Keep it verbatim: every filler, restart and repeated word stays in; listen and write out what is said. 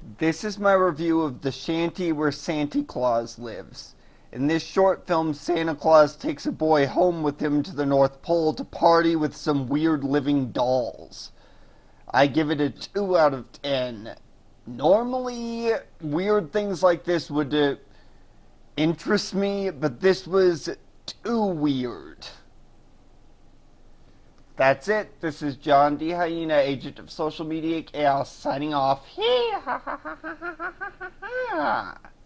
This is my review of The Shanty Where Santa Claus Lives. In this short film, Santa Claus takes a boy home with him to the North Pole to party with some weird living dolls. I give it a two out of ten. Normally, weird things like this would uh, interest me, but this was too weird. That's it. This is John D. Hyena, agent of social media chaos, signing off.